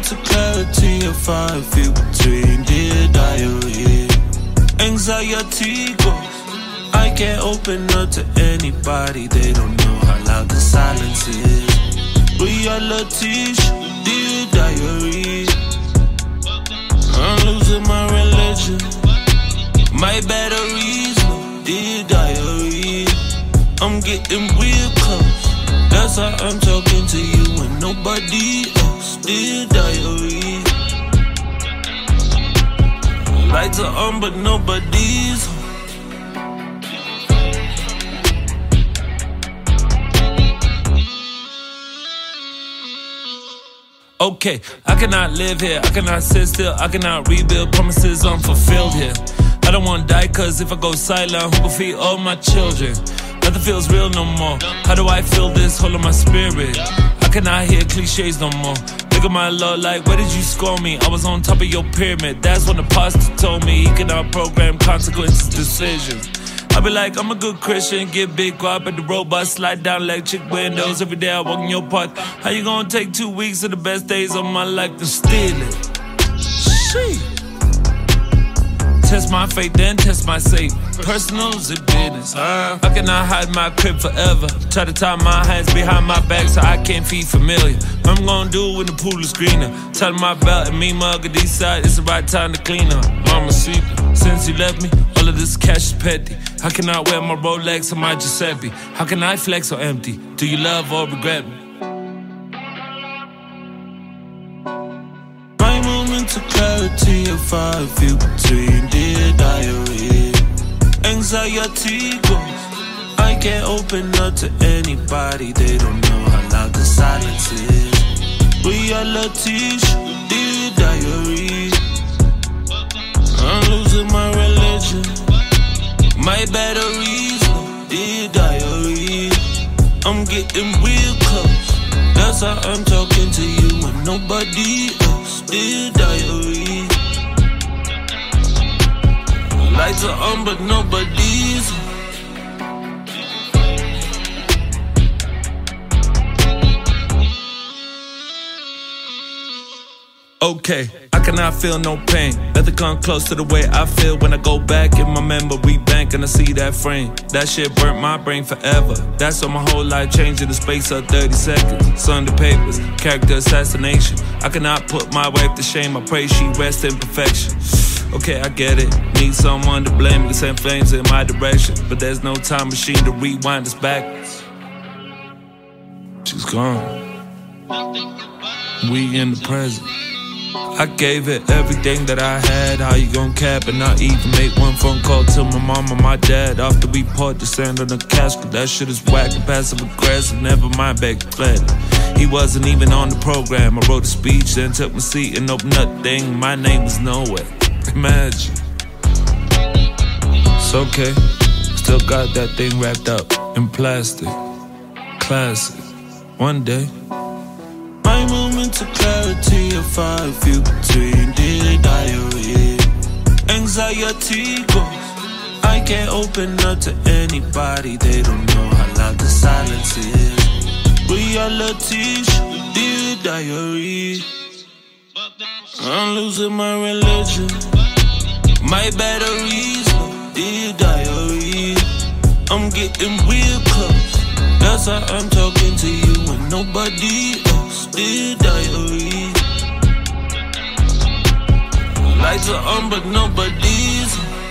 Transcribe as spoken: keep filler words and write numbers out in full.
to clarity if I feel between dear diary. Anxiety goes, I can't open up to anybody. They don't know how loud the silence is. Reality, dear diary. I'm losing my religion, my batteries, dear diary. I'm getting real close, that's how I'm talking to you and nobody else, dear diary. Lights are on but nobody's home. Okay, I cannot live here, I cannot sit still, I cannot rebuild promises unfulfilled here. I don't wanna die cause if I go silent, who will feed all my children? Nothing feels real no more. How do I feel this hole in my spirit? I cannot hear cliches no more. Look at my Lord like, where did you score me? I was on top of your pyramid. That's when the pastor told me he cannot program consequences, decisions. I be like, I'm a good Christian, get big guap at the robot, slide down electric windows. Every day I walk in your path. How you gonna take two weeks of the best days of my life to steal it? Shit. Test my faith, then test my safe. Personals and business. Uh, I cannot hide my crib forever. Try to tie my hands behind my back so I can't feel familiar. What I'm gonna do when the pool is greener? Tighten my belt and me mug at these side. It's the right time to clean up. Mama see, since you left me, all of this cash is petty. How can I wear my Rolex or my Giuseppe? How can I flex or empty? Do you love or regret me? My moment of clarity if I feel between dear diary. Anxiety goes, I can't open up to anybody. They don't know how loud the silence is. Reality, dear diary. I'm losing my religion, my batteries, dear diary. I'm getting real close, that's how I'm talking to you and nobody else, dear diary. Lights are on but nobody's home. Okay, I cannot feel no pain. Nothing come close to the way I feel when I go back in my memory bank and I see that frame. That shit burnt my brain forever. That's how my whole life changed in the space of thirty seconds. Sunday papers, character assassination. I cannot put my wife to shame. I pray she rests in perfection. Okay, I get it. Need someone to blame. Can send flames in my direction, but there's no time machine to rewind us backwards. She's gone. We in the present. I gave it everything that I had. How you gon' cap and not even make one phone call to my mom or my dad? After we poured the sand on the casket, that shit is whack and passive aggressive. Never mind, back to fled. He wasn't even on the program. I wrote a speech, then took my seat and opened up the thing. My name was nowhere. Imagine. It's okay. Still got that thing wrapped up in plastic. Classic. One day. My moment of clarity if I feel between dear diary. Anxiety goes, I can't open up to anybody. They don't know how loud the silence is. Reality, dear diary. I'm losing my religion, my batteries, dear diary. I'm getting real close, that's how I'm talking to you and nobody else, dear diary. Lights are on but nobody's home.